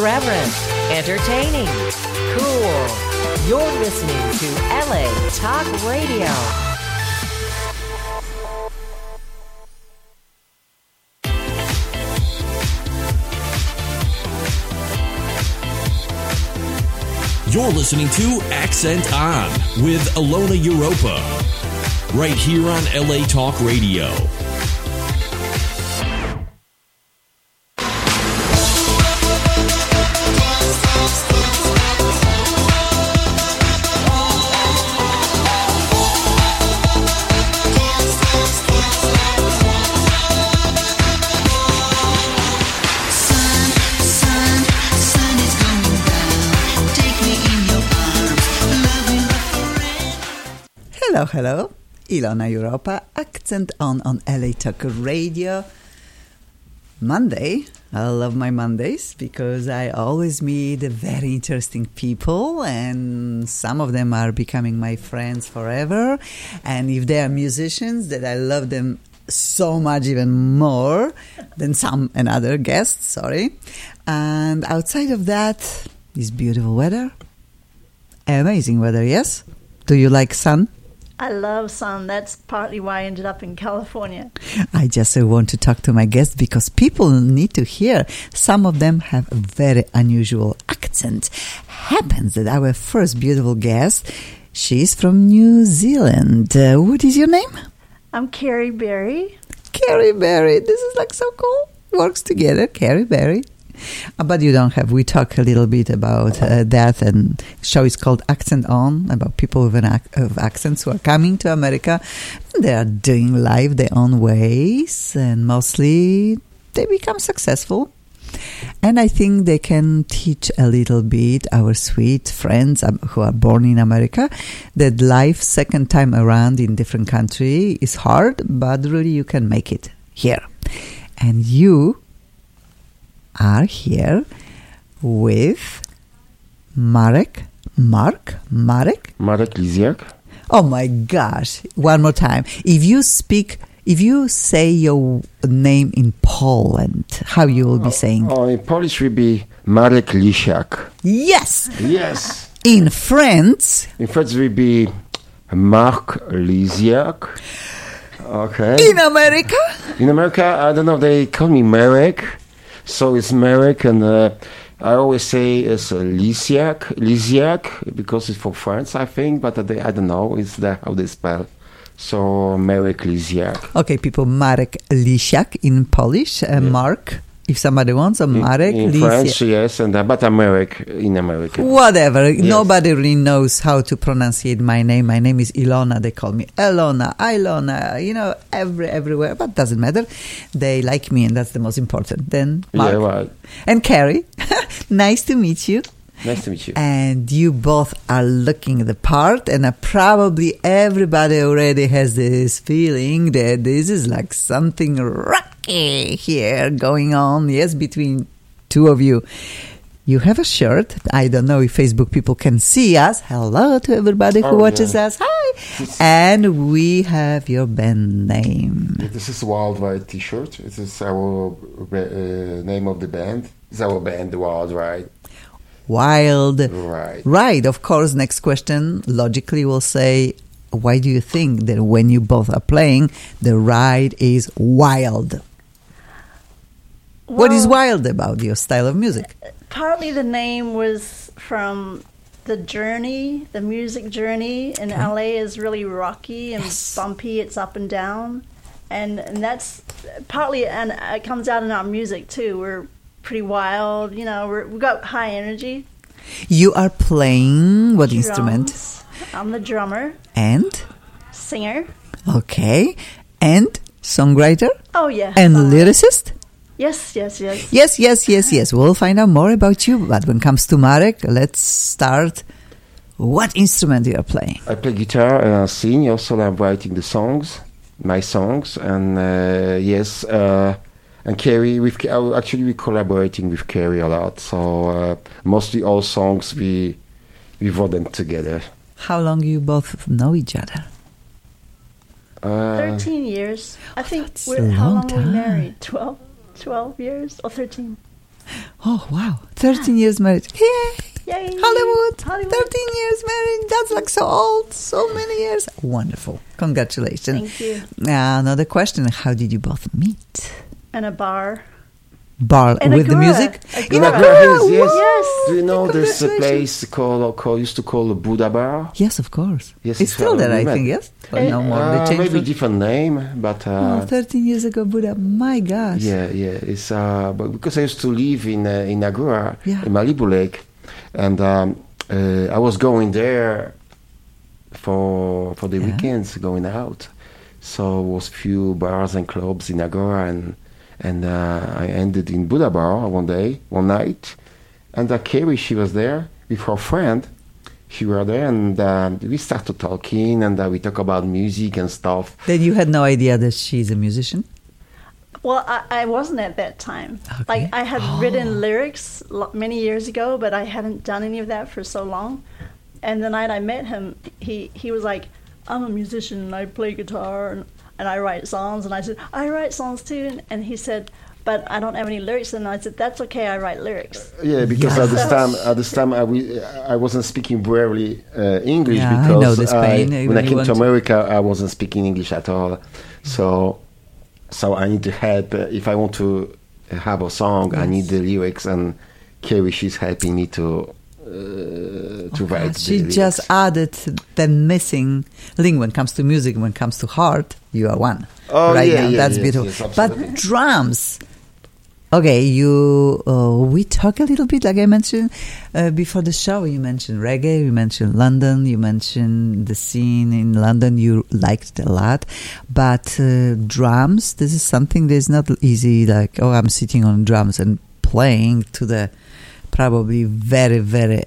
Irreverent, entertaining, cool. You're listening to LA Talk Radio. You're listening to Accent On with Ilona Europa, right here on LA Talk Radio. Hello, Ilona Europa, Accent on LA Talk Radio. Monday, I love my Mondays because I always meet very interesting people, and some of them are becoming my friends forever. And if they are musicians, that I love them so much, even more than some and other guests, sorry. And outside of that, is beautiful weather. Amazing weather, yes? Do you like sun? I love sun. That's partly why I ended up in California. I just want to talk to my guests because people need to hear. Some of them have a very unusual accent. Happens that our first beautiful guest, she's from New Zealand. What is your name? I'm Carrie Berry. Carrie Berry. This is like so cool. Works together, Carrie Berry. But you don't have. We talk a little bit about that, and show is called Accent On, about people with of accents who are coming to America. They are doing life their own ways, and mostly they become successful. And I think they can teach a little bit our sweet friends who are born in America that life second time around in different country is hard, but really you can make it here. And you are here with Marek Lisiak. Oh my gosh, one more time. If you say your name in Poland, how you will be saying? In Polish will be Marek Lisiak. Yes. In French? In French will be Mark Lisiak. Okay. In America? In America, I don't know, they call me Marek. So it's Marek, and I always say it's Lisiak, because it's for France, I think, but I don't know, it's how they spell. So Marek Lisiak. Okay, people, Marek Lisiak in Polish, Mark, if somebody wants, a Marek in Lisiak. French, yes, but Marek in America. Whatever, yes. Nobody really knows how to pronounce my name. My name is Ilona, they call me Elona, Ilona, everywhere, but doesn't matter. They like me, and that's the most important. Then Mark. Yeah, right. And Carrie, nice to meet you. Nice to meet you. And you both are looking the part, and probably everybody already has this feeling that this is like something rocky here going on, yes, between two of you. You have a shirt. I don't know if Facebook people can see us. Hello to everybody who watches us. Hi. And we have your band name. This is Worldwide T-shirt. This is our name of the band. It's our band, Worldwide. Wild. Right. Of course, next question logically will say, why do you think that when you both are playing, the ride is wild? What is wild about your style of music? Partly the name was from the journey, the music journey in LA is really rocky and bumpy. It's up and down. And that's partly, and it comes out in our music too. We're pretty wild, we've got high energy. You are playing what Drums. Instrument? I'm the drummer. And? Singer. Okay. And songwriter? Oh, yeah. And lyricist? Yes. Yes. We'll find out more about you. But when it comes to Marek, let's start. What instrument you are playing? I play guitar and I sing. Also, I'm writing my songs. And and Carrie, we're collaborating with Carrie a lot. So mostly all songs we wrote them together. How long you both know each other? 13 years. I think. That's a How long long time. were we married? 12 years or 13? Oh, wow. 13 years married. Yay! Yay! Hollywood. 13 Hollywood. years married. That's like so old. So many years. Wonderful. Congratulations. Thank you. Another question. How did you both meet? In a bar. Bar In with the Agora. music? Agora. Yes, yes. Yes. Do you know there's a Congratulations. place used to call Buddha Bar? Yes, of course. Yes, it's still there, I met. think, yes? But no more. They changed Maybe it. different name, but 13 years ago, Buddha. My gosh. yeah. It's but because I used to live in Agora, Yeah. in Malibu Lake, and I was going there for the Yeah. weekends, going out. So it was few bars and clubs in Agora, and I ended in Buddha Bar one night, and Carrie, she was there with her friend. She were there, and we started talking, and we talk about music and stuff. Then you had no idea that she's a musician? Well, I wasn't at that time. Okay. Like, I had written lyrics many years ago, but I hadn't done any of that for so long. And the night I met him, he was like, I'm a musician, and I play guitar, and I write songs. And I said, I write songs too. And he said, but I don't have any lyrics. And I said, that's okay, I write lyrics. Yeah, because Yeah. at this time I wasn't speaking barely English, Yeah, I because know this pain. when I You came want to to- America I wasn't speaking English at all. So I need to help if I want to have a song. I need the lyrics, and Carrie, she's helping me to write. She the just lyrics. added the missing link when it comes to music. When it comes to heart, you are one. Oh, right yeah, now, yeah, that's yes, beautiful. yes, absolutely. But drums. Okay, we talk a little bit, like I mentioned before the show. You mentioned reggae, you mentioned London, you mentioned the scene in London. You liked it a lot, but drums. This is something that is not easy. Like, oh, I'm sitting on drums and playing to the probably very, very,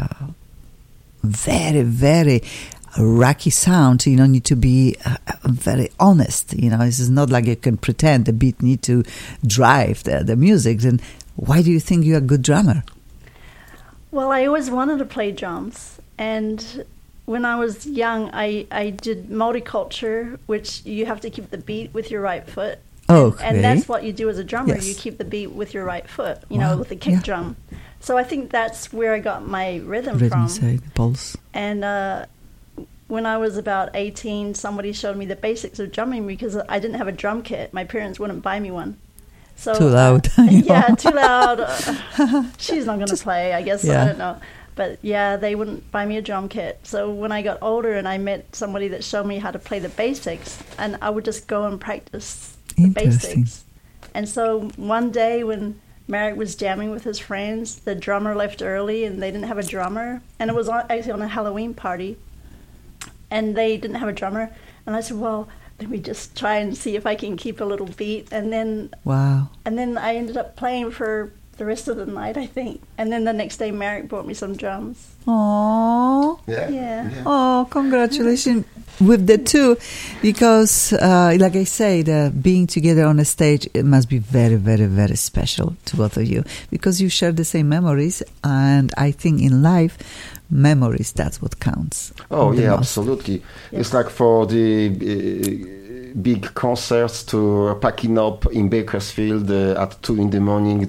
very, very rocky sound. You don't need to be very honest. You know, this is not like you can pretend the beat need to drive the music. Then why do you think you're a good drummer? Well, I always wanted to play drums. And when I was young, I did multiculture, which you have to keep the beat with your right foot. Okay. And that's what you do as a drummer. Yes. You keep the beat with your right foot, Wow. with the kick Yeah. drum. So I think that's where I got my rhythm Rhythm from. side, pulse. And when I was about 18, somebody showed me the basics of drumming because I didn't have a drum kit. My parents wouldn't buy me one. So Too loud. yeah, too loud. She's not going to play, I guess. Yeah. I don't know. But yeah, they wouldn't buy me a drum kit. So when I got older and I met somebody that showed me how to play the basics, and I would just go and practice the Interesting. basics. And so one day when Marek was jamming with his friends, the drummer left early and they didn't have a drummer. And it was actually on a Halloween party. And they didn't have a drummer. And I said, well, let me just try and see if I can keep a little beat. And then Wow. I ended up playing for the rest of the night, I think. And then the next day, Marek brought me some drums. Aww. Yeah. Oh, congratulations with the two, because like I say, the being together on a stage, it must be very, very, very special to both of you, because you share the same memories, and I think in life, memories, that's what counts. Oh the yeah, most. absolutely. It's like for the big concerts to packing up in Bakersfield at 2 a.m.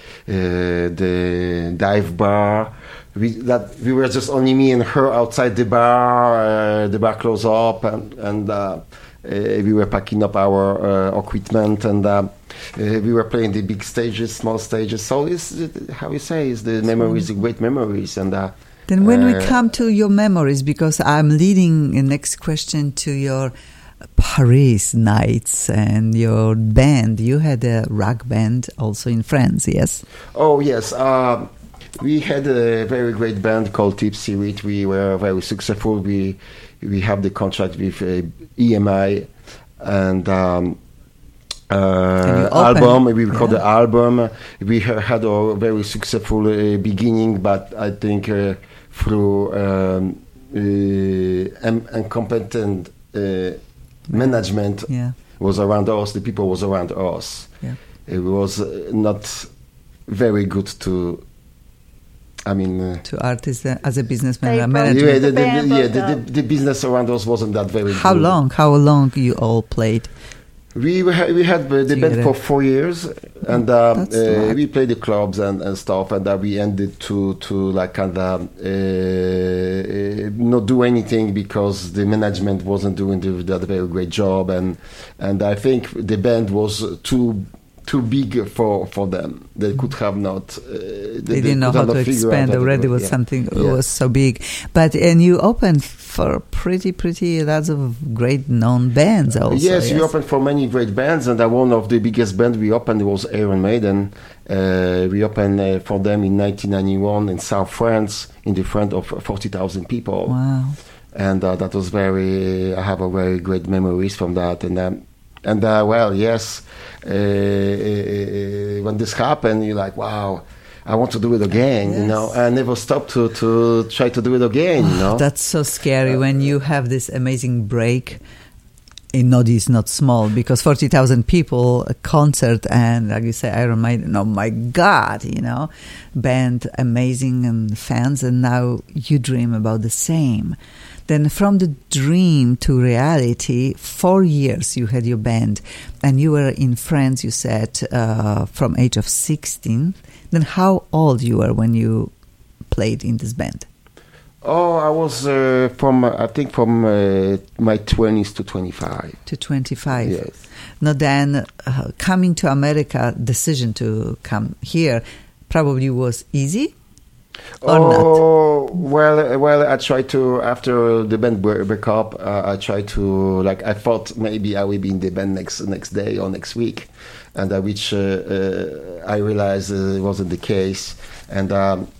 The dive bar. We were just only me and her outside the bar. The bar closed up, and we were packing up our equipment, and we were playing the big stages, small stages. So it's how you say, is the memories, great memories, and. Then when we come to your memories, because I'm leading the next question to your Paris nights and your band. You had a rock band also in France, yes? Oh, yes. We had a very great band called Tipsy Wit. We were very successful. We have the contract with EMI, and album. We recorded the album. We had a very successful beginning, but I think through incompetent management was around us. The people was around us. Yeah. It was not very good to. I mean, to artists as a businessman, They a broke manager. the band the business around us wasn't that very How good. long? How long you all played? We had the band for 4 years, and we played the clubs and stuff, and we ended to like kind of not do anything because the management wasn't doing the very great job, and I think the band was too big for them. They could have not. They didn't know how to expand. Already was something was so big. And you opened for pretty lots of great known bands also. Yes, we opened for many great bands, and one of the biggest bands we opened was Iron Maiden. We opened for them in 1991 in South France in the front of 40,000 people. Wow! And that was I have a very great memories from that, and well, yes, when this happened, you're like, wow, I want to do it again, you know. I never stopped to try to do it again, you know. That's so scary when you have this amazing break. In Nodi is not small because 40,000 people, a concert, and like you say, Iron Maiden, oh my God, you know, band, amazing, and fans, and now you dream about the same. Then from the dream to reality, 4 years you had your band, and you were in France, you said, from age of 16. Then how old you were when you played in this band? Oh, I was from my 20s to 25. To 25. Yes. Now then, coming to America, decision to come here probably was easy? Or not? Well, I tried to, after the band break up, I tried to, like, I thought maybe I will be in the band next day or next week, and which I realized it wasn't the case. And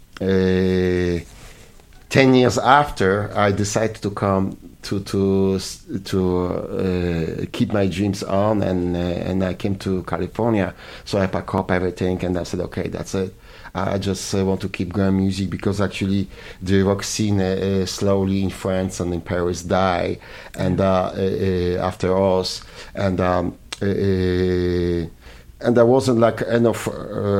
10 years after, I decided to come to keep my dreams on, and I came to California. So I packed up everything, and I said, okay, that's it. I just want to keep growing music because actually the rock scene slowly in France and in Paris die, and after us, and I wasn't like enough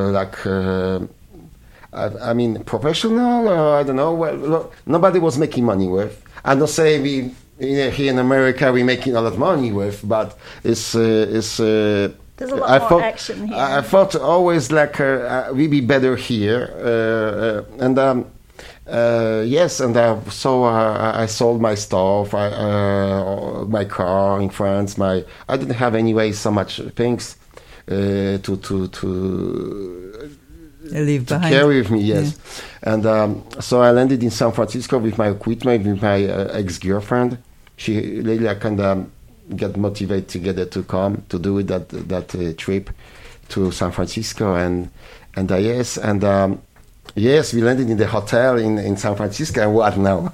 I mean professional, I don't know. Well, nobody was making money with. I'm not saying we here in America we're making a lot of money with, but it's. There's a lot more action here. I thought always like we'd be better here, yes, and so I sold my stuff, my car in France. I didn't have anyway so much things to leave behind, carry with me. Yes, and so I landed in San Francisco with my equipment, with my ex-girlfriend. She really kind of get motivated together to come to do that trip to San Francisco, and yes, we landed in the hotel in San Francisco. And what now?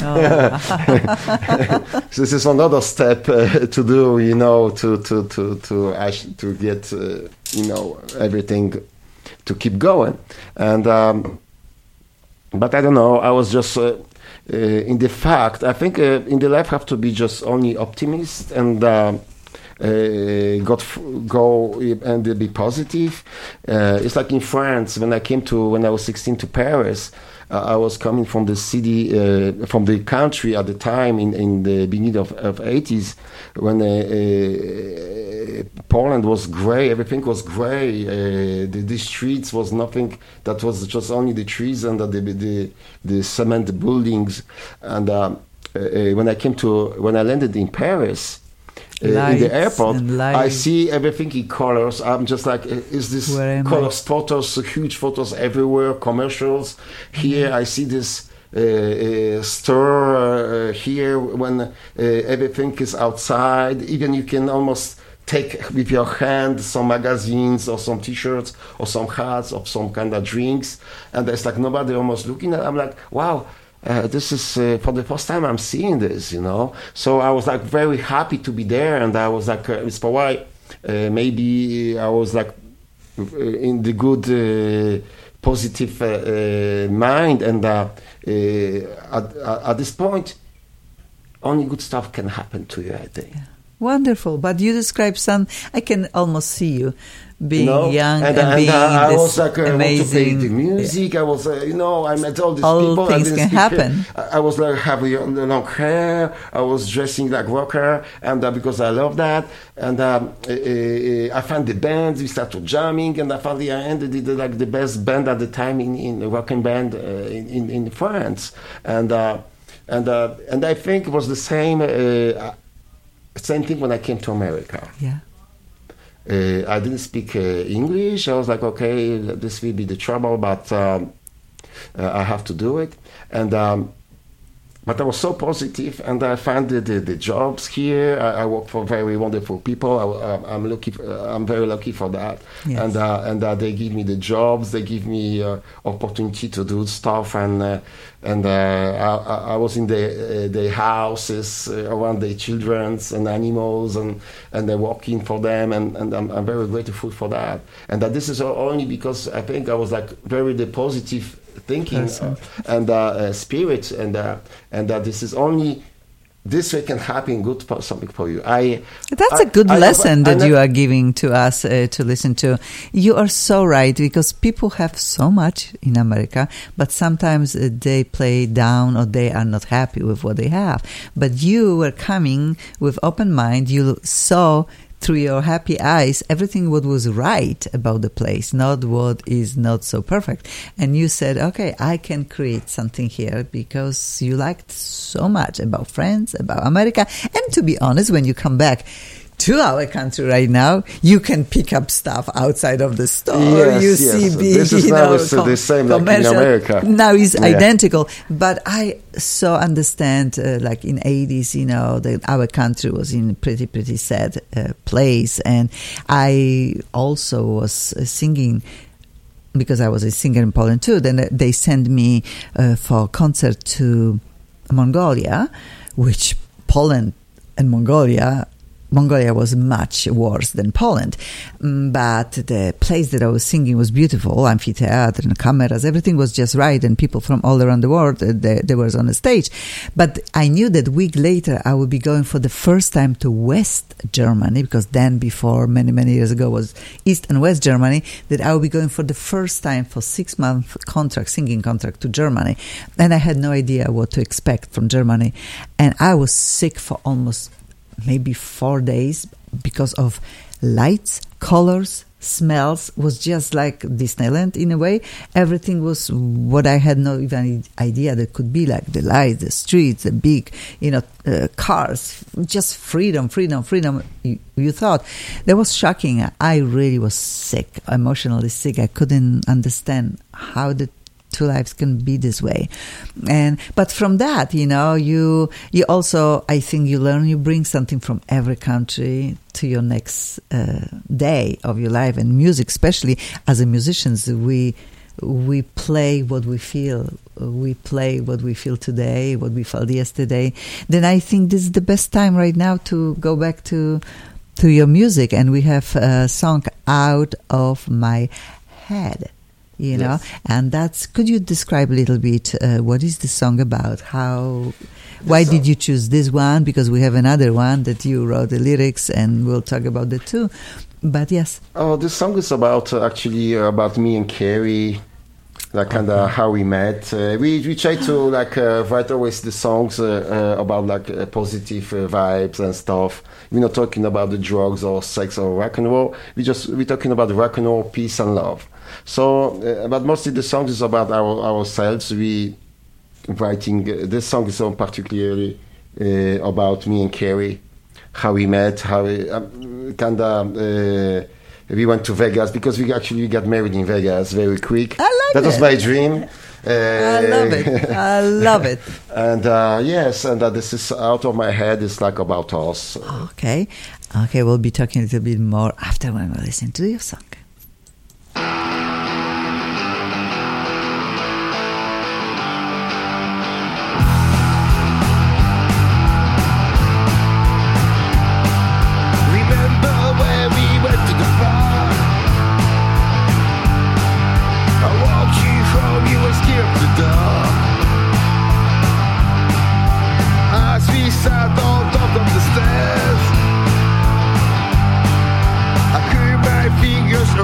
So this is another step to do, you know, to get everything to keep going, and but I don't know. I was just. In the fact, I think in the life have to be just only optimist and go and be positive. It's like in France when I was 16 to Paris. I was coming from the city, from the country at the time in the beginning of 80s when Poland was grey, everything was grey. The streets was nothing. That was just only the trees and the cement buildings. And when I landed in Paris. In the airport, I see everything in colors. I'm just like, is this colors, photos, huge photos everywhere, commercials. Here I see this store here when everything is outside. Even you can almost take with your hand some magazines or some T-shirts or some hats or some kind of drinks. And there's like nobody almost looking at it. I'm like, wow. This is for the first time I'm seeing this, you know. So I was like very happy to be there, and I was like, it's for why maybe I was like in the good, positive mind, and at this point, only good stuff can happen to you, I think. Yeah. Wonderful, but you describe I can almost see you being young and being I this was like, amazing. I want to play the music. I was, I met all these people. All things can happen. I was like having long hair. I was dressing like rocker, and because I love that. And I found the band. We started jamming, and I found I ended like the best band at the time in a rocking band in France. And I think it was the same thing when I came to America. Yeah. I didn't speak English. I was like, okay, this will be the trouble, but I have to do it. And but I was so positive, and I found the jobs here. I work for very wonderful people. I'm very lucky for that. Yes. And they give me the jobs. They give me opportunity to do stuff. And I was in their houses around their children and animals, and they're working for them. And I'm very grateful for that. And that this is only because I think I was like very positive thinking and spirit, and that this is only this way can happen good for something for you. That's a good lesson that you are giving to us to listen to. You are so right, because people have so much in America, but sometimes they play down or they are not happy with what they have. But you were coming with open mind. You saw through your happy eyes everything what was right about the place, not what is not so perfect. And you said, okay, I can create something here, because you liked so much about France, about America. And to be honest, when you come back to our country right now, you can pick up stuff outside of the store. Yes. See big, this is now the same like in America. Now it's identical. But I so understand, like in 80s, that our country was in pretty sad place. And I also was singing, because I was a singer in Poland too. Then they sent me for a concert to Mongolia, which Poland and Mongolia was much worse than Poland. But the place that I was singing was beautiful, amphitheater and cameras, everything was just right, and people from all around the world, they were on the stage. But I knew that a week later I would be going for the first time to West Germany, because then before, many years ago, was East and West Germany, that I would be going for the first time for 6-month singing contract to Germany. And I had no idea what to expect from Germany. And I was sick for almost maybe 4 days because of lights, colors, smells. Was just like Disneyland in a way. Everything was what I had no even idea that could be like. The lights, the streets, the big, cars, just freedom. You thought. That was shocking. I really was sick, emotionally sick. I couldn't understand how the two lives can be this way. But from that, you also, I think you bring something from every country to your next day of your life. And music, especially as a musicians, we play what we feel. We play what we feel today, what we felt yesterday. Then I think this is the best time right now to go back to your music. And we have a song, Out of My Head. Yes. And could you describe a little bit what is the song about? Why did you choose this one? Because we have another one that you wrote the lyrics, and we'll talk about the two. But yes. Oh, this song is about about me and Carrie, like kind of how we met. We try to write always the songs about positive vibes and stuff. We're not talking about the drugs or sex or rock and roll. We're talking about rock and roll, peace and love. So, but mostly the song is about ourselves. Writing this song is so particularly about me and Carrie, how we met, how we we went to Vegas, because we got married in Vegas very quick. That was my dream. I love it. And yes, and this is Out of My Head. It's like about us. Okay, we'll be talking a little bit more after when we listen to your song. Fingers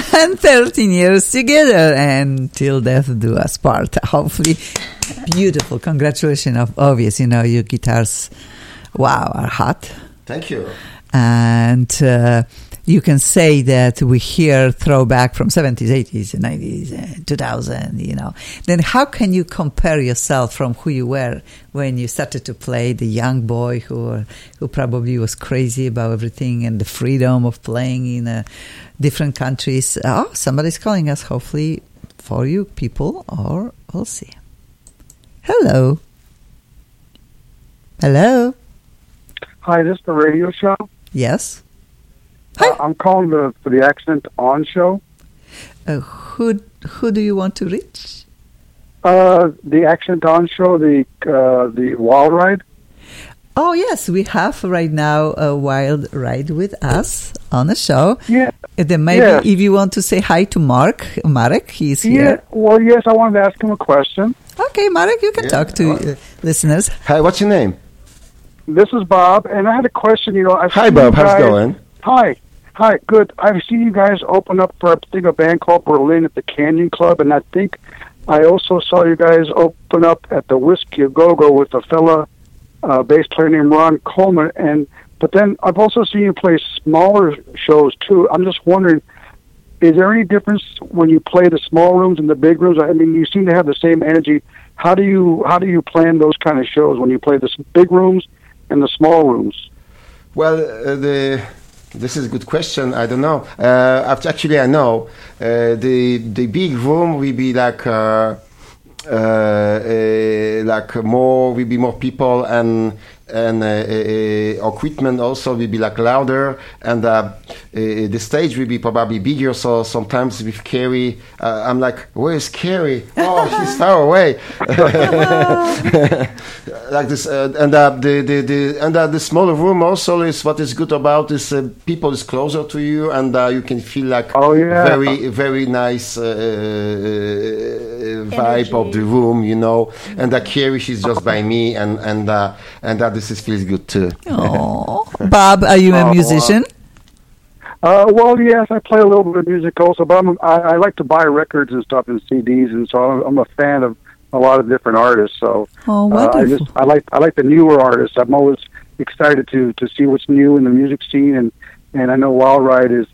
And 13 years together, and till death do us part. Hopefully, beautiful. Congratulations, obvious. You know, your guitars, wow, are hot. Thank you. And you can say that we hear throwback from 70s, 80s, 90s, 2000, you know. Then how can you compare yourself from who you were when you started to play, the young boy who probably was crazy about everything and the freedom of playing in different countries? Oh, somebody's calling us, hopefully for you people, or we'll see. Hello. Hello. Hi, this is the radio show. Yes. Hi. I'm calling for the Accent On show. Who do you want to reach? The Accent On show, the Wild Ride. Oh yes, we have right now a Wild Ride with us on the show. Yeah. Then maybe if you want to say hi to Marek, he's here. Yeah. Well, yes, I wanted to ask him a question. Okay, Marek, you can talk to listeners. Hi, what's your name? This is Bob, and I had a question. You know, Hi, Bob. How's it going? Hi, good. I've seen you guys open up for a band called Berlin at the Canyon Club, and I think I also saw you guys open up at the Whiskey A Go-Go with a fella bass player named Ron Coleman. But then I've also seen you play smaller shows too. I'm just wondering, is there any difference when you play the small rooms and the big rooms? I mean, you seem to have the same energy. How do you plan those kind of shows when you play the big rooms and the small rooms? Well, this is a good question. I don't know. Actually, I know. The big room will be like more. Will be more people and equipment also will be like louder, and the stage will be probably bigger. So sometimes with Carrie, I'm like, where is Carrie? Oh, she's far away. Like this, and the smaller room also is what is good about is people is closer to you, and you can feel like very very nice vibe of the room, you know. And Carrie, she's just by me, and that this feels good too. Oh, Bob, are you a musician? Well, yes, I play a little bit of music also, but I like to buy records and stuff and CDs, and so I'm a fan of a lot of different artists. So wonderful. I like the newer artists. I'm always excited to see what's new in the music scene, and I know Wild Ride is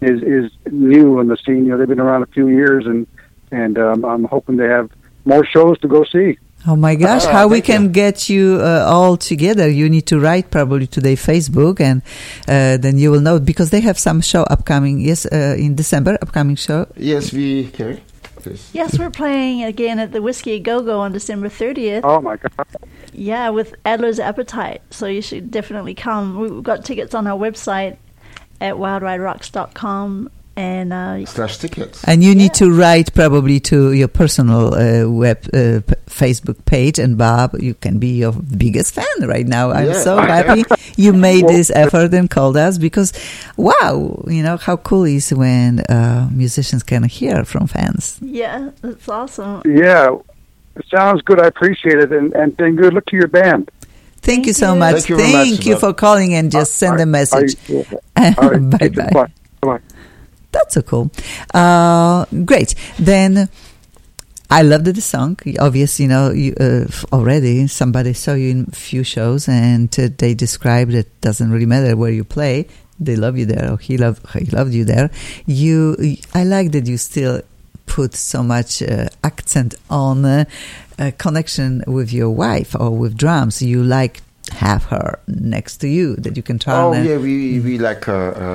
new in the scene. You know, they've been around a few years, and I'm hoping they have more shows to go see. Oh my gosh, how we can get you all together. You need to write probably to their Facebook, and then you will know, because they have some show upcoming. Yes, in December, upcoming show. Yes, Carrie, please. Yes, we're playing again at the Whiskey A Go-Go on December 30th. Oh my God. Yeah, with Adler's Appetite. So you should definitely come. We've got tickets on our website at wildriderocks.com. And /tickets. And you need to write probably to your personal Facebook page. And Bob, you can be your biggest fan right now. I'm so happy you made this effort and called us, because wow, you know how cool it is when musicians can hear from fans. Yeah, that's awesome. Yeah, it sounds good. I appreciate it, and then good luck to your band. Thank you so much. Thank you for calling, and just send a message. Bye bye. Bye. That's so cool. Great. Then I loved the song. Obviously, you know, already somebody saw you in a few shows, and they described it doesn't really matter where you play. They love you there, or he loved you there. I like that you still put so much accent on connection with your wife or with drums. You like have her next to you that you can turn. Oh yeah, we like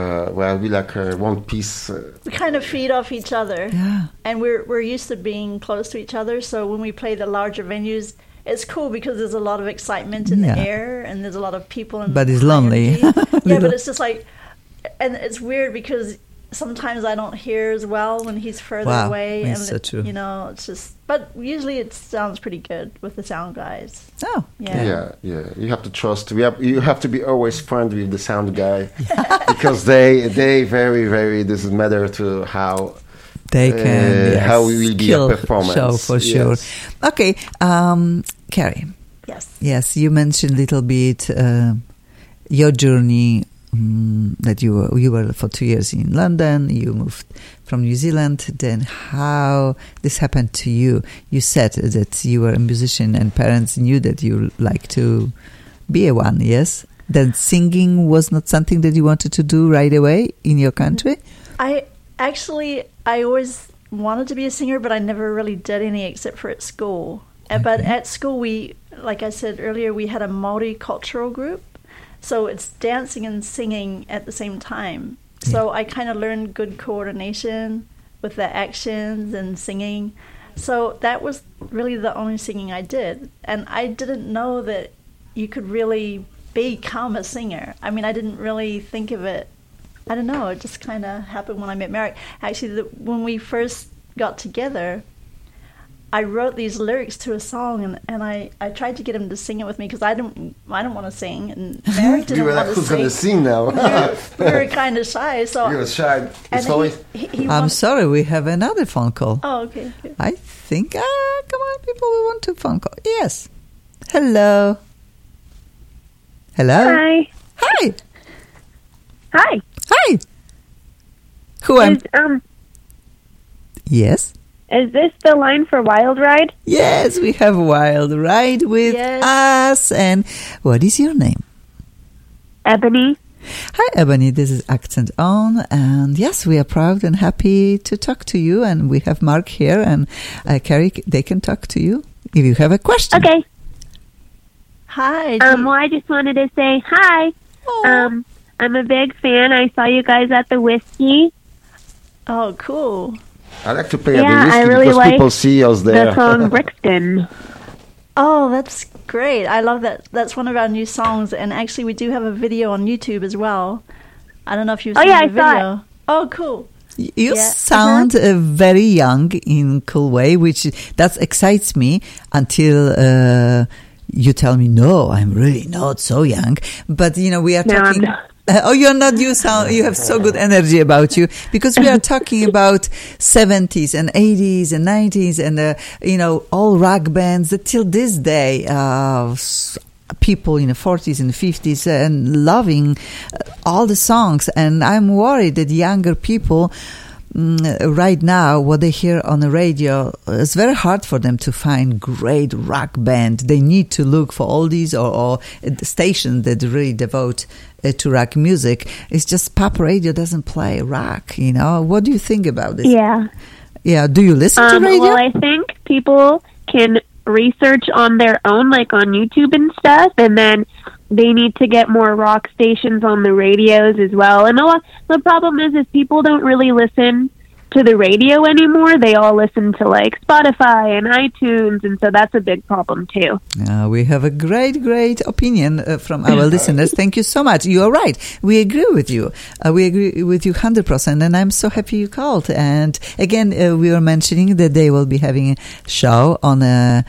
one piece. We kind of feed off each other. Yeah, and we're used to being close to each other. So when we play the larger venues, it's cool because there's a lot of excitement in the air, and there's a lot of people. But it's lonely. Yeah, but it's just like, and it's weird because sometimes I don't hear as well when he's further away. That's so true. You know, it's just. But usually it sounds pretty good with the sound guys. Oh, yeah. You have to trust. You have to be always friendly with the sound guy because they very very doesn't matter to how they can how we will be a performance show for sure. Okay, Carrie. Yes. Yes, you mentioned a little bit your journey that you were for 2 years in London, you moved from New Zealand, then how this happened to you? You said that you were a musician and parents knew that you like to be a one, yes? Then singing was not something that you wanted to do right away in your country? I always wanted to be a singer, but I never really did any except for at school. But at school, like I said earlier, we had a multicultural group. So it's dancing and singing at the same time. So I kind of learned good coordination with the actions and singing. So that was really the only singing I did. And I didn't know that you could really become a singer. I mean, I didn't really think of it. I don't know. It just kind of happened when I met Marek. Actually, when we first got together, I wrote these lyrics to a song, and I tried to get him to sing it with me because I don't want to sing, and Marek didn't want to sing. Who's going to sing now? we were kind of shy, so you were shy. He I'm sorry, we have another phone call. Oh, okay. I think, come on, people, we want to phone call. Yes. Hello. Hello. Hi. Hi. Hi. Hi. Who am? Yes. Is this the line for Wild Ride? Yes, we have Wild Ride with us. And what is your name? Ebony. Hi, Ebony. This is Accent On. And yes, we are proud and happy to talk to you. And we have Mark here and Carrie. They can talk to you if you have a question. Okay. Hi. Well, I just wanted to say hi. Oh. I'm a big fan. I saw you guys at the Whiskey. Oh, cool. I like to play at the Whiskey I really because like people see us there. the song Brixton. Oh, that's great. I love that. That's one of our new songs. And actually, we do have a video on YouTube as well. I don't know if you've seen the video. I saw it. Oh, cool. You sound very young in cool way, which that excites me until you tell me, no, I'm really not so young. But, you know, we are talking... Oh, you're not. You have so good energy about you because we are talking about 70s and 80s and 90s and all rock bands that till this day people in the 40s and 50s and loving all the songs. And I'm worried that younger people right now, what they hear on the radio, it's very hard for them to find great rock band. They need to look for oldies or stations that really devote to rock music. It's just pop radio doesn't play rock, you know. What do you think about this? Yeah. Do you listen to radio? Well, I think people can research on their own, like on YouTube and stuff, and then they need to get more rock stations on the radios as well. And the problem is people don't really listen to the radio anymore. They all listen to like Spotify and iTunes, and so that's a big problem too. We have a great opinion from our listeners. Thank you so much. You are right. We agree with you. We agree with you 100%, and I'm so happy you called. And again, we were mentioning that they will be having a show on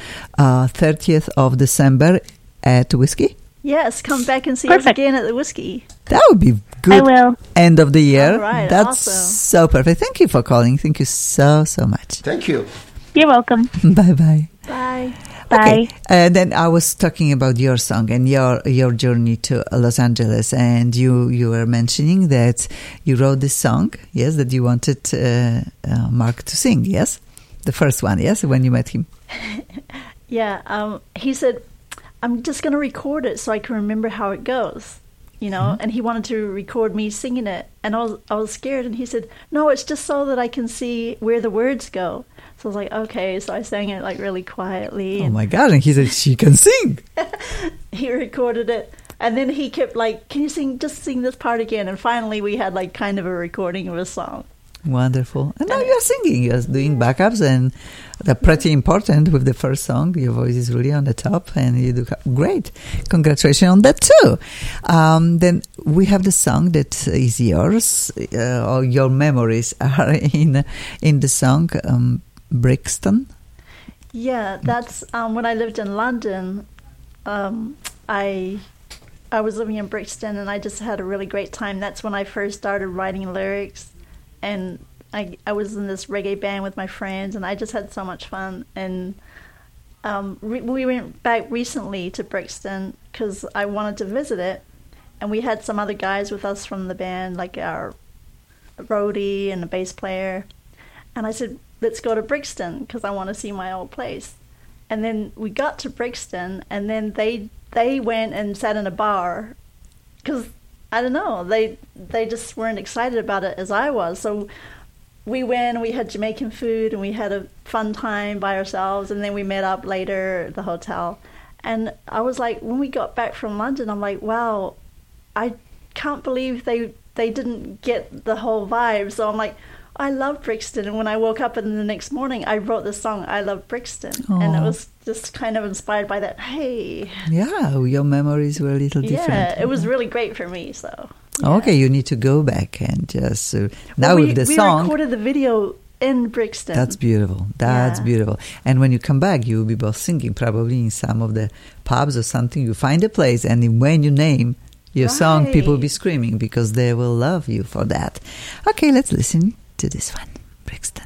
30th of December at Whiskey. Yes, come back and see us again at the Whiskey. That would be good. I will. End of the year. All right, that's awesome. So perfect. Thank you for calling. Thank you so much. Thank you. You're welcome. Bye. Bye. Bye. Okay. Then I was talking about your song and your journey to Los Angeles, and you were mentioning that you wrote this song, yes, that you wanted Mark to sing, yes? The first one, yes, when you met him. Yeah, he said, I'm just going to record it so I can remember how it goes, you know, and he wanted to record me singing it. And I was scared, and he said, no, it's just so that I can see where the words go. So I was like, okay, so I sang it like really quietly. Oh my God, and he said, she can sing. He recorded it, and then he kept like, can you just sing this part again? And finally we had like kind of a recording of a song. Wonderful. And now you're singing, you're doing backups, and they're pretty important with the first song. Your voice is really on the top, and you do great. Congratulations on that too. Then we have the song that is yours, or your memories are in the song, Brixton. Yeah, that's when I lived in London. I was living in Brixton, and I just had a really great time. That's when I first started writing lyrics. And I was in this reggae band with my friends, and I just had so much fun. And we went back recently to Brixton because I wanted to visit it. and we had some other guys with us from the band, like our roadie and a bass player. And I said, let's go to Brixton because I want to see my old place. And then we got to Brixton, and then they went and sat in a bar because, I don't know, they just weren't excited about it as I was. So we went and we had Jamaican food and we had a fun time by ourselves, and then we met up later at the hotel. And I was like, when we got back from London, I'm like, wow, I can't believe they didn't get the whole vibe. So I'm like, I love Brixton. And when I woke up and the next morning, I wrote the song, I Love Brixton. Aww. And it was just kind of inspired by that. Hey. Yeah, your memories were a little different. Yeah, it was really great for me. So. Yeah. Okay, you need to go back and just now with the song. We recorded the video in Brixton. That's beautiful. That's beautiful. And when you come back, you will be both singing probably in some of the pubs or something. You find a place, and when you name your song, people will be screaming because they will love you for that. Okay, let's listen to this one, Brixton.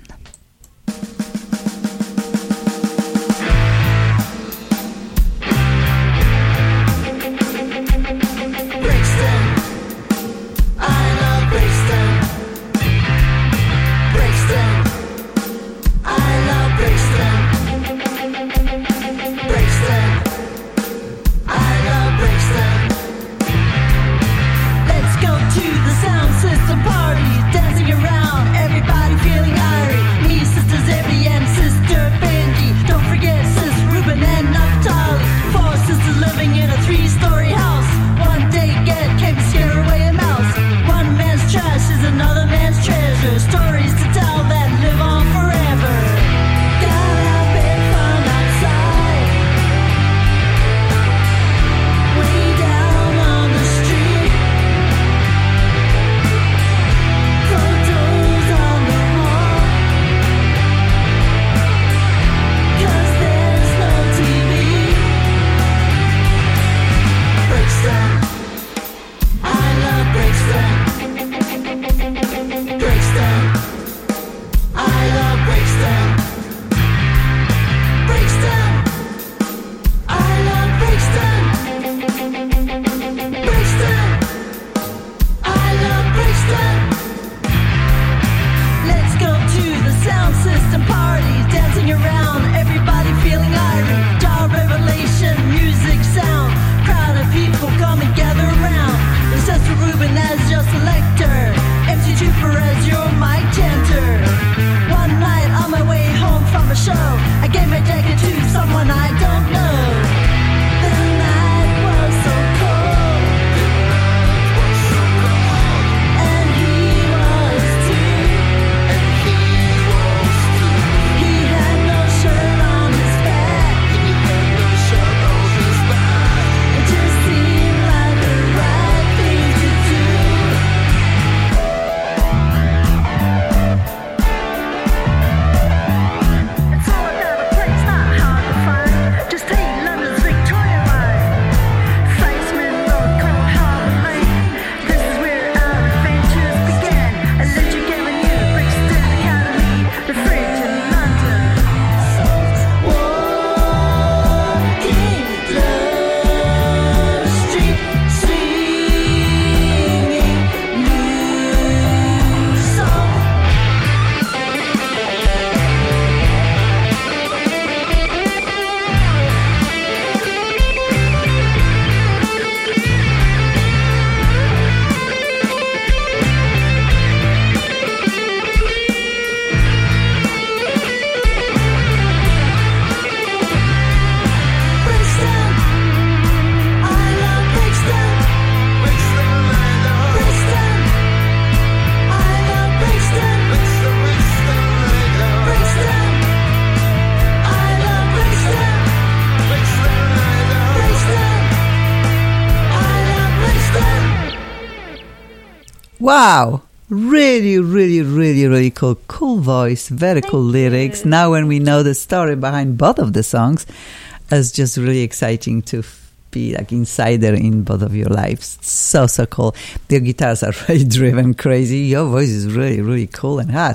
Wow. Really, really, really, really cool. Cool voice, very cool lyrics. Now when we know the story behind both of the songs, it's just really exciting to be like insider in both of your lives. So cool. Their guitars are really driven crazy. Your voice is really, really cool and hot,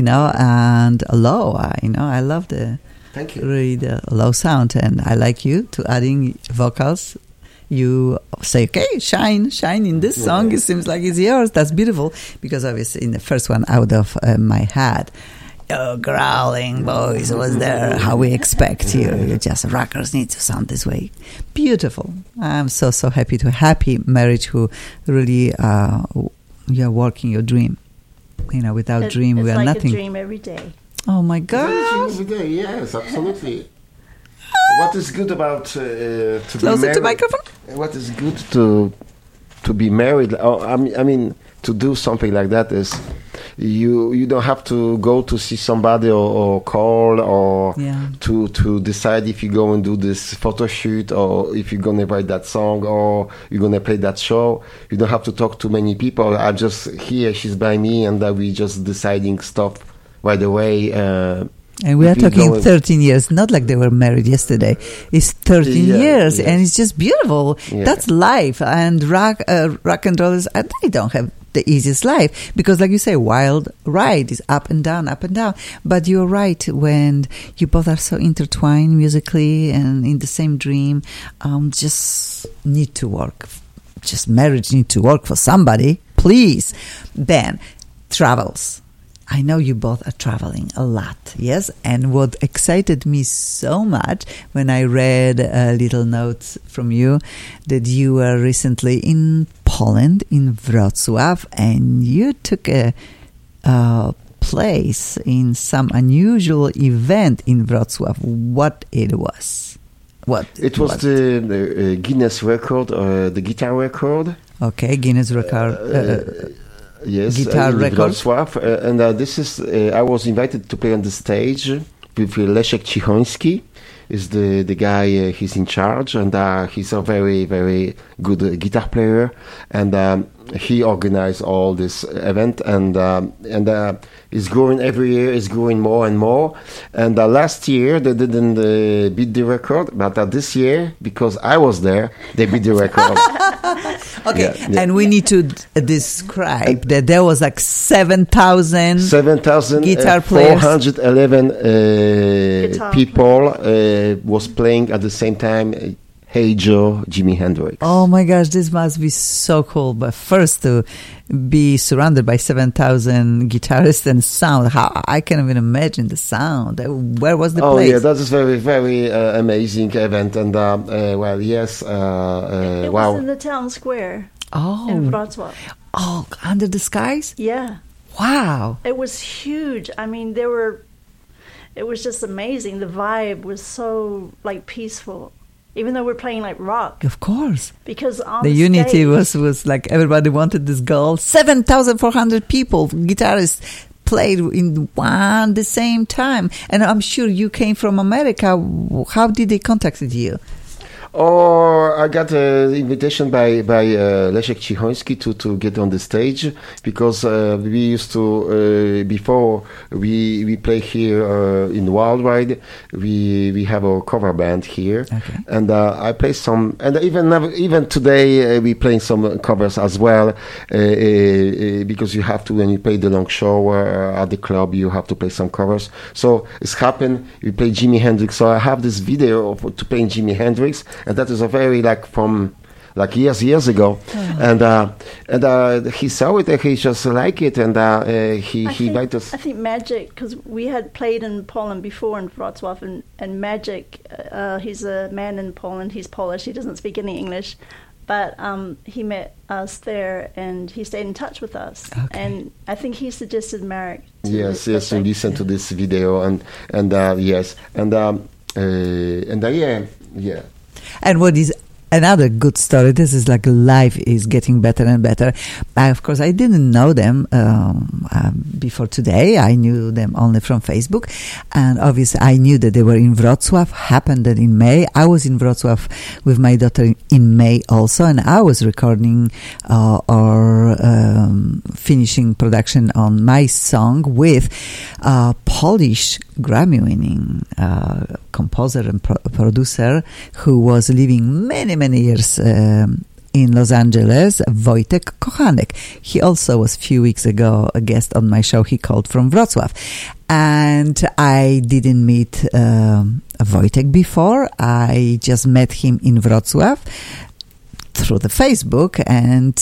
and low. I love the Thank you. Really the low sound, and I like you to adding vocals. you say, okay, shine in this song. It seems like it's yours. That's beautiful. Because obviously in the first one out of my head, growling voice was there. How we expect you. You just rockers need to sound this way. Beautiful. I'm so happy to happy marriage who really you're working your dream. Without dream we are like nothing. It's like a dream every day. Oh my God! Every day, yes, absolutely. What is good about to be Closer married? to microphone. What is good to be married? I mean, to do something like that is you don't have to go to see somebody or call or to decide if you go and do this photo shoot or if you're gonna write that song or you're gonna play that show. You don't have to talk to many people. I just here, she's by me, and we just deciding stuff right away. And we are talking 13 years, not like they were married yesterday. It's 13 years, and it's just beautiful. Yeah. That's life. And rock and rollers, they don't have the easiest life because, like you say, wild ride is up and down. But you're right, when you both are so intertwined musically and in the same dream, just need to work. Just marriage need to work for somebody, please. Then travels. I know you both are traveling a lot, yes? And what excited me so much when I read little notes from you, that you were recently in Poland, in Wrocław, and you took a place in some unusual event in Wrocław. What it was? It was the Guinness record, the guitar record. Okay, Guinness record. Yes, guitar record. Wrocław, and this is. I was invited to play on the stage with Leszek Cichoński. Is the guy? He's in charge, and he's a very, very good guitar player. And he organized all this event, and it's growing every year. It's growing more and more. And last year they didn't beat the record, but this year, because I was there, they beat the record. Okay, and we need to describe that there was like 7,000 guitar players. 411 people was playing at the same time. Hey Joe, Jimi Hendrix. Oh my gosh, this must be so cool. But first, to be surrounded by 7,000 guitarists and sound, how I can't even imagine the sound. Where was the place? Oh yeah, that is very, very amazing event. And well, yes, it was in the town square. Oh, in Wrocław. Oh, under the skies? Yeah. Wow. It was huge. I mean, it was just amazing. The vibe was so like peaceful. Even though we're playing like rock. Of course. Because on the unity was like everybody wanted this goal. 7,400 people, guitarists, played in the same time. And I'm sure you came from America. How did they contact you? Or I got an invitation by Leszek Cichoński to get on the stage, because we used to before we play here in Worldwide, we have a cover band here, and I play some, and even today we playing some covers as well, because you have to, when you play the long show at the club, you have to play some covers. So it's happened. We play Jimi Hendrix. So I have this video to playing Jimi Hendrix. And that is a very from years ago, and he saw it and he just liked it, and he invited us. I think Magic, because we had played in Poland before in Wrocław, and Magic, he's a man in Poland. He's Polish. He doesn't speak any English, but he met us there and he stayed in touch with us. And I think he suggested Marek. Yes, to listen to this video, and yes, yeah. And what is another good story, this is like life is getting better and better. Of course, I didn't know them before today. I knew them only from Facebook. And obviously, I knew that they were in Wrocław, happened that in May. I was in Wrocław with my daughter in May also, and I was recording or finishing production on my song with Polish Grammy-winning composer and producer who was living many years in Los Angeles, Wojtek Kochanek. He also was a few weeks ago a guest on my show. He called from Wrocław. And I didn't meet Wojtek before. I just met him in Wrocław. through the Facebook, and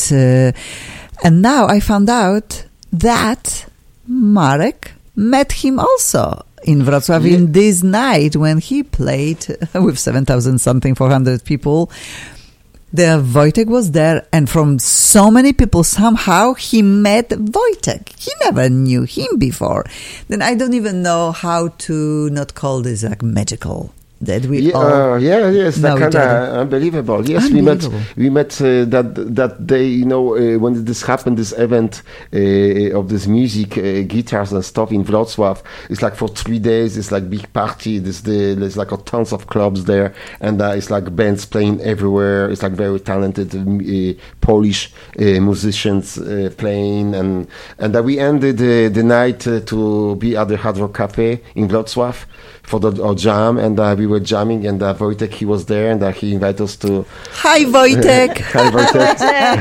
now I found out that Marek met him also in Wrocław in this night when he played with 400 people. The Wojtek was there, and from so many people, somehow he met Wojtek. He never knew him before. Then I don't even know how to not call this like magical. That we all yes, know that kind each other. of unbelievable. Yes, Unbelievable. we met that day. When this happened, this event of this music, guitars and stuff in Wrocław. It's like for 3 days. It's like big party. There's like tons of clubs there, and it's like bands playing everywhere. It's like very talented Polish musicians playing, and we ended the night to be at the Hard Rock Cafe in Wrocław for the jam, and we were jamming, and Wojtek, he was there, and he invited us to... Hi, Wojtek! Hi, Wojtek!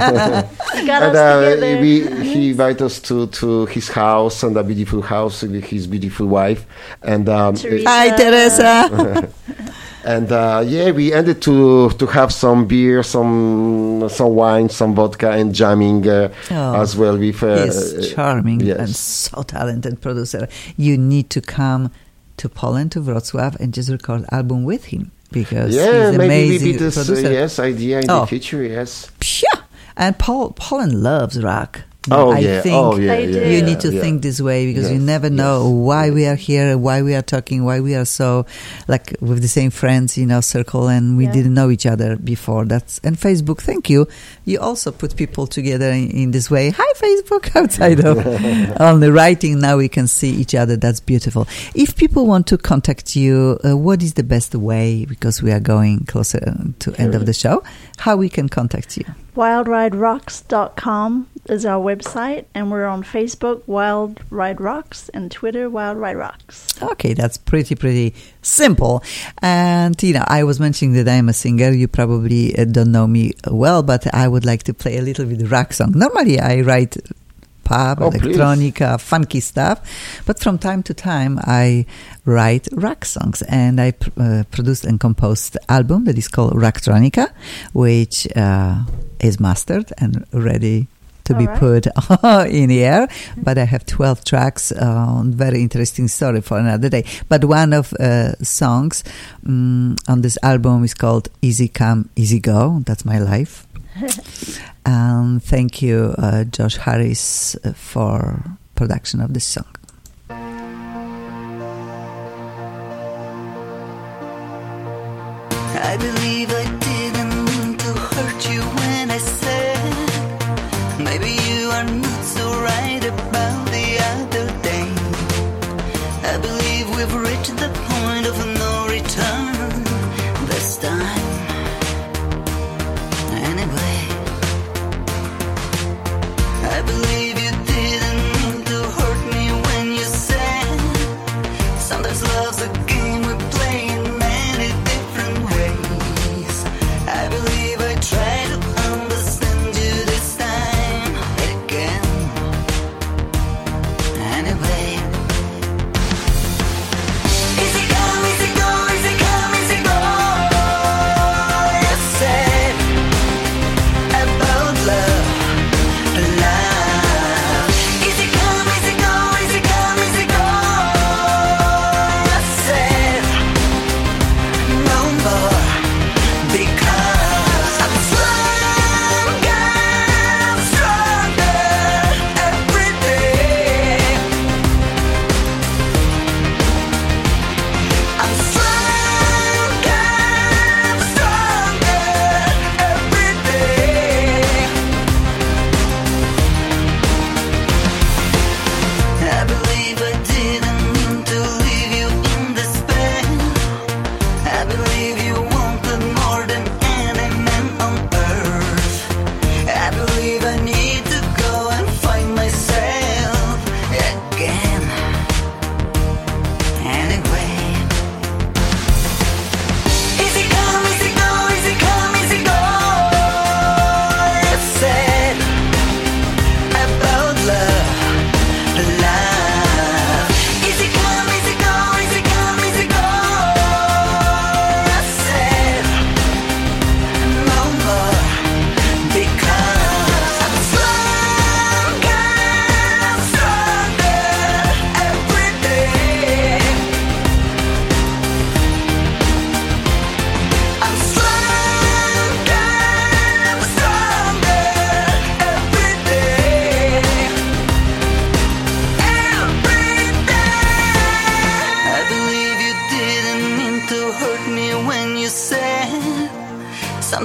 Got us together. He invited us to his house, and a beautiful house with his beautiful wife. And Hi, Teresa! And we ended to have some beer, some wine, some vodka, and jamming as well with... he's charming yes. and so talented producer. You need to come to Poland, to Wrocław, and just record album with him, because he's maybe amazing this producer. idea in the future, yes. Phew! And Poland loves rock. They do. You need to think this way, because you never know why we are here, why we are talking, why we are so like with the same friends, circle, and we didn't know each other before. And Facebook, thank you. You also put people together in this way. Hi, Facebook, outside of only writing. Now we can see each other. That's beautiful. If people want to contact you, what is the best way? Because we are going closer to end of the show. How we can contact you? WildRideRocks.com is our website, and we're on Facebook, Wild Ride Rocks, and Twitter, Wild Ride Rocks. Okay, that's pretty simple. And, I was mentioning that I'm a singer. You probably don't know me well, but I would like to play a little bit rock song. Normally, I write pop, electronica, funky stuff, but from time to time, I write rock songs, and I produced and composed an album that is called Rocktronica, which is mastered and ready to be put in the air. But I have 12 tracks, very interesting story for another day. But one of songs on this album is called Easy Come, Easy Go. That's my life. Thank you, Josh Harris, for production of this song. I believe I didn't mean to hurt you when I said maybe you are not so right about the other day. I believe we've reached the point of no return this time. Anyway, I believe you didn't mean to hurt me when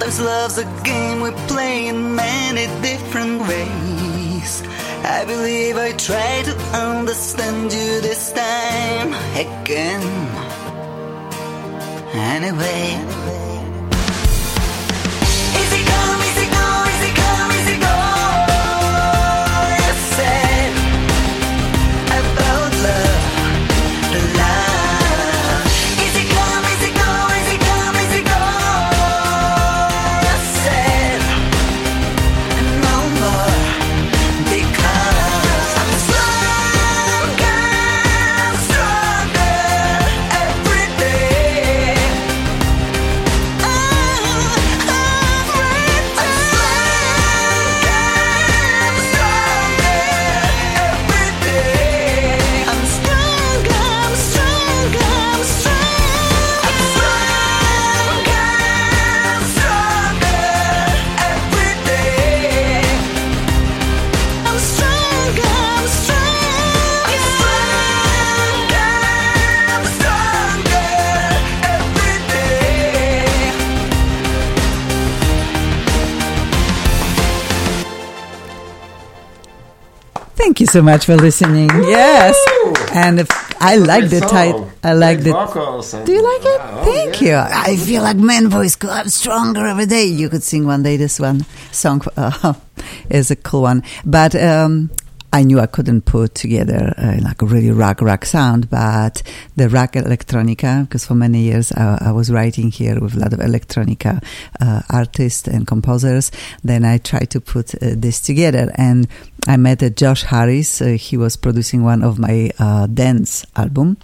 Sometimes love's a game we play in many different ways. I believe I try to understand you this time again. Anyway, easy come, easy go, easy come, easy go. You said about love, love. Easy come, easy go, easy come, easy go. You said no more because I'm stronger, stronger every day. Thank you so much for listening. Yes, and I like the title. I like the. Do you like it? Thank you. I feel like man voice. I'm stronger every day. You could sing one day. This one song is a cool one, but I knew I couldn't put together like a really rock sound, but the rock electronica, because for many years I was writing here with a lot of electronica artists and composers. Then I tried to put this together, and I met Josh Harris. He was producing one of my dance album,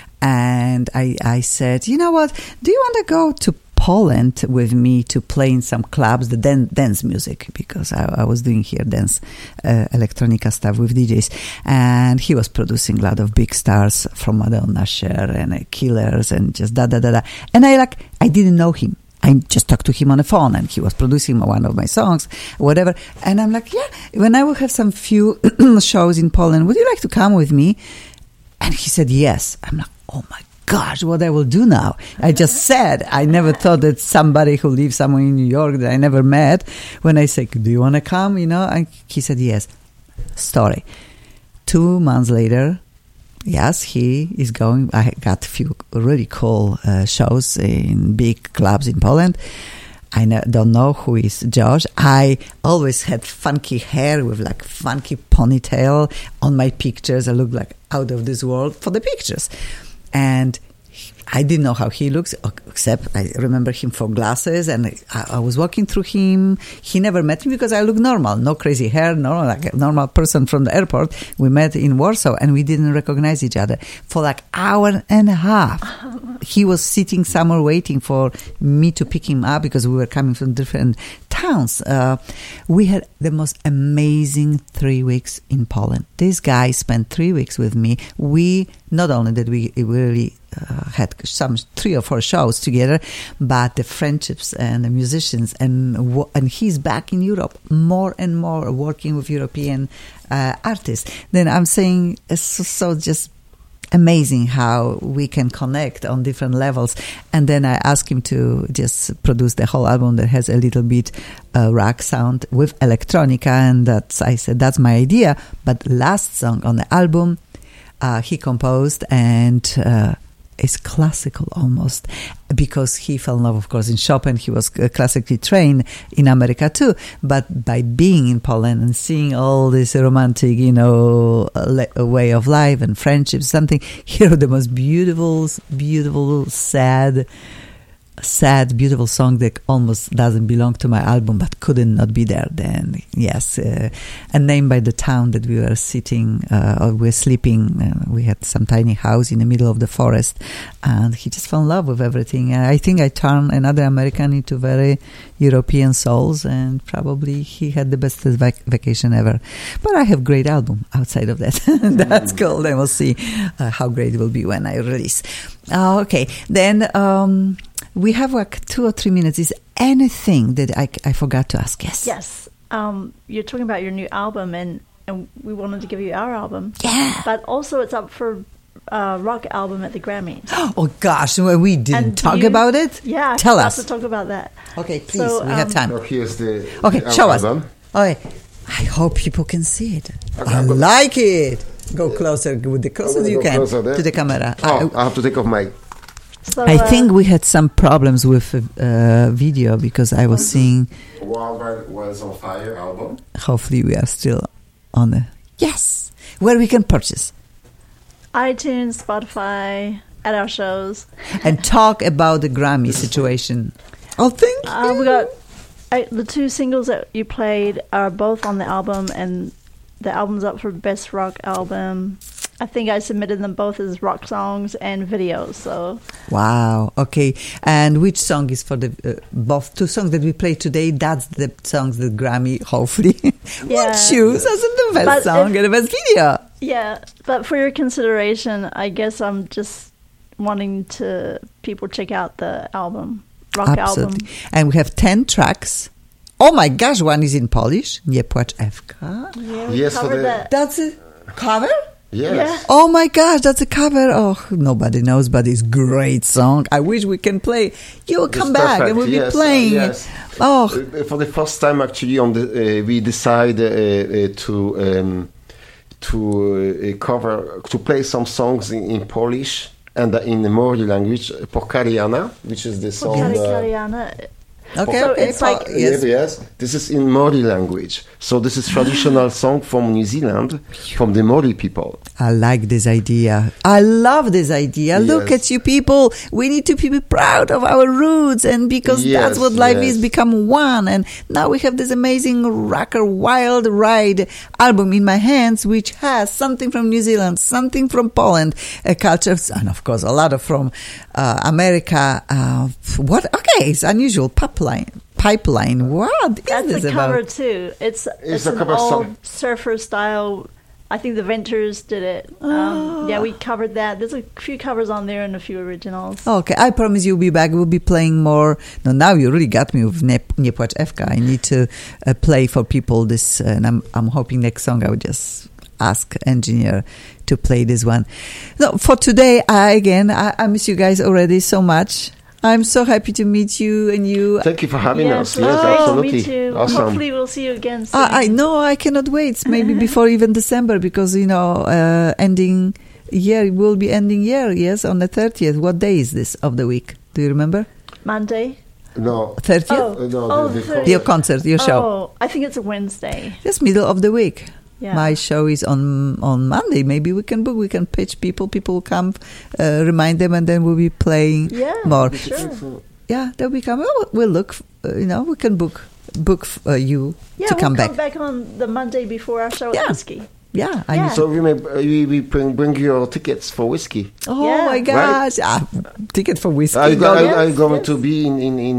and I said, you know what? Do you want to go to Poland with me to play in some clubs, the dance music, because I was doing here dance electronica stuff with DJs, and he was producing a lot of big stars from Madonna, Cher, and Killers, and just da. And I didn't know him. I just talked to him on the phone, and he was producing one of my songs, whatever. And I'm like, yeah, when I will have some few shows in Poland, would you like to come with me? And he said yes. I'm like, oh my gosh, what I will do now? I just said, I never thought that somebody who lives somewhere in New York that I never met, when I say, do you want to come? You know, and he said yes. Story. 2 months later, yes, he is going. I got a few really cool shows in big clubs in Poland. I don't know who is Josh. I always had funky hair with like funky ponytail on my pictures. I look like out of this world for the pictures. And I didn't know how he looks, except I remember him for glasses, and I was walking through him. He never met me because I look normal, no crazy hair, like a normal person from the airport. We met in Warsaw, and we didn't recognize each other for like hour and a half. He was sitting somewhere waiting for me to pick him up because we were coming from different towns. We had the most amazing 3 weeks in Poland. This guy spent 3 weeks with me. We not only did we really had some 3 or 4 shows together, but the friendships and the musicians, and he's back in Europe more and more working with European artists. Then I'm saying it's so just amazing how we can connect on different levels. And then I asked him to just produce the whole album that has a little bit rock sound with electronica, and I said that's my idea. But last song on the album he composed, and it's classical almost, because he fell in love, of course, in Chopin. He was classically trained in America too, but by being in Poland and seeing all this romantic, way of life and friendship, something, he wrote the most beautiful, sad, beautiful song that almost doesn't belong to my album, but couldn't not be there. Then yes, and named by the town that we were sitting or we were sleeping. We had some tiny house in the middle of the forest, and he just fell in love with everything. I think I turned another American into very European souls, and probably he had the best vacation ever. But I have great album outside of that. That's cool. Then we'll see how great it will be when I release. Okay, then we have like 2 or 3 minutes. Is anything that I forgot to ask? Yes. You're talking about your new album, and we wanted to give you our album. Yeah. But also it's up for rock album at the Grammys. Oh gosh, we didn't And talk you- about it. Yeah, I Tell forgot us. to talk about that. Okay, please. So, we have time. So here's the Okay, our show us. album. Okay, I hope people can see it. Okay, I I'm gonna- like it. Go closer with the closest you go can closer there. to the camera. Oh, I have to take off my. So, I think we had some problems with video because I was seeing. Wild Ride Was on Fire album. Hopefully, we are still on the. Yes, where we can purchase iTunes, Spotify, at our shows. and talk about the Grammy situation. Oh, thank you. We got the 2 singles that you played are both on the album, and the album's up for Best Rock Album. I think I submitted them both as rock songs and videos. So Wow. Okay. And which song is for the both 2 songs that we played today? That's the songs that Grammy hopefully will choose as the best But song and the best video. yeah, but for your consideration, I guess I'm just wanting to people check out the album, rock album. And we have 10 tracks. Oh my gosh! One is in Polish. Nie płacz Ewka. Yeah, we Yes, for covered the- that. That's a cover. Yes. Yeah. Oh my gosh, that's a cover. Oh, nobody knows, but it's a great song. I wish we can play. You will come It's back perfect, and we'll yes, be playing. yes. Oh, For the first time, actually, on the we decided to play some songs in Polish and in the Mori language, Porcariana, which is the song. Kariana. okay. So okay. it's like- yes. This is in Mori language. So this is traditional song from New Zealand, from the Mori people. I like this idea. I love this idea. Look Yes. at you people. We need to be proud of our roots, and because that's Yes, what life yes. is, become one. And now we have this amazing Rocker Wild Ride album in my hands, which has something from New Zealand, something from Poland, cultures, and of course a lot of from America. What? Okay, it's unusual. Pipeline. What is That's this a cover about? too. It's It's a an cover old song. surfer style. I think the Ventures did it. Yeah, we covered that. There's a few covers on there and a few originals. Okay, I promise you'll be back. We'll be playing more. No, now you really got me with Nie płacz Ewka. I need to play for people this, and I'm hoping next song I would just ask engineer to play this one. No, for today, I miss you guys already so much. I'm so happy to meet you and you. Thank you for having us. Yes, great to absolutely. meet you. Awesome. Hopefully we'll see you again soon. I know I cannot wait. Maybe before even December, because ending year will be ending year. Yes, on the 30th. What day is this of the week? Do you remember? Monday. No. 30th. No, the the Your concert, your show. Oh, I think it's a Wednesday. Just middle of the week. Yeah. My show is on Monday. Maybe we can book. We can pitch people. People will come, remind them, and then we'll be playing more. Sure. Yeah, they'll be coming. Oh, we'll look. We can book you Yeah, to come we'll back. come back on the Monday before our show Yeah. at Whiskey. Yeah, I Yeah. need. So we bring your tickets for whiskey. Oh Yeah. my gosh! Ticket for whiskey. Are you Yes, going yes. to be in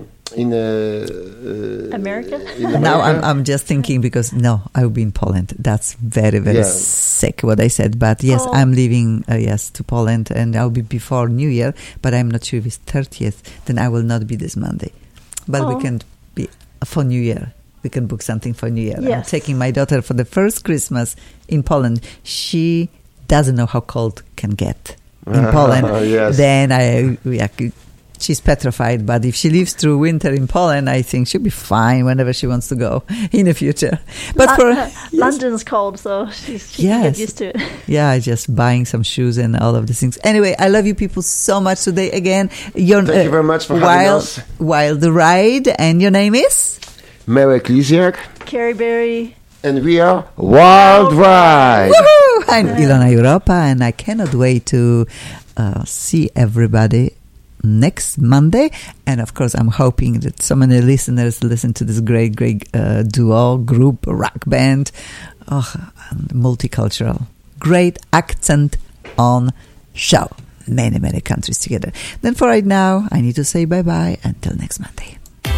America? in Now America? I'm just thinking because I will be in Poland. That's very Yeah. sick what I said. But yes, Oh. I'm leaving. To Poland, and I'll be before New Year. But I'm not sure if it's 30th. Then I will not be this Monday. But we Oh. can be for New Year. We can book something for New Year. I'm Yes. taking my daughter for the first Christmas in Poland. She doesn't know how cold can get in Poland. Yes. Then she's petrified, but if she lives through winter in Poland, I think she'll be fine whenever she wants to go in the future. But London's cold, so she can get used to it. yeah, just buying some shoes and all of these things. Anyway, I love you people so much today again. Thank you very much for having us. Wild Ride, and your name is? Marek Lisiak, Carrie Berry. and we are Wild Ride. Woohoo! I'm Ilona Europa, and I cannot wait to see everybody next Monday. And of course, I'm hoping that so many listeners listen to this great duo, group, rock band, multicultural, great accent on show. Many, many countries together. Then for right now, I need to say bye-bye until next Monday.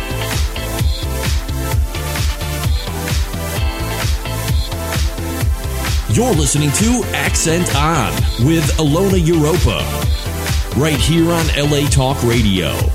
You're listening to Accent On with Ilona Europa, right here on LA Talk Radio.